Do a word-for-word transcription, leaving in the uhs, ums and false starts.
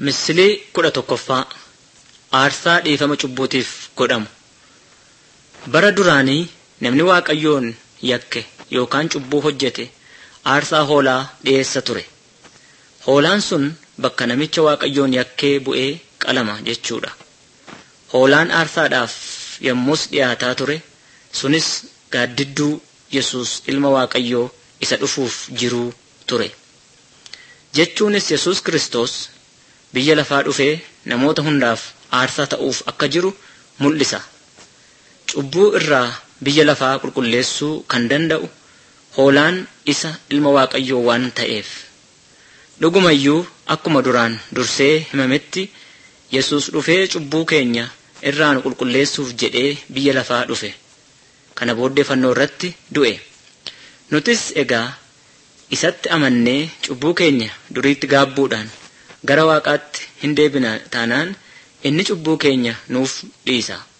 Misilii kudha tokkoffaa aarsaa dhiifama cubbuutiif godhamu. Bara duraanii namni Waaqayyoon yakke yookaan cubbuu hojjete aarsaa hoolaa dhiyeessa ture. Hoolaan sun bakka namicha Waaqayyoon yakkee bu'ee qalama jechuudha. Hoolaan aarsaadhaaf yommus dhiyaataa ture sunis gaaddidduu Yesuus ilma Waaqayyoo isa dhufuuf jiruu ture. Jechuunis Yesuus Kiristoos biyya lafaa dhufee namoota hundaaf aarsaa ta'uuf akka jiru mul'isa. Cubbuu irraa biyya lafaa qulqulleessuu kan danda'u hoolaan isa ilma Waaqayyoo waan ta'eef. Dhugumayyuu akkuma duraan dursee himametti Yesuus dhufee cubbuu keenya irraa nu qulqulleessuuf jedhee biyya lafaa dhufe. Kana booddee fannoo irratti du'e. Nutis egaa isatti amannee cubbuu keenya duriitti gaabbuudhaan gara Waaqaatti hin deebina taanaan inni cubbuu keenya nuuf dhiisa.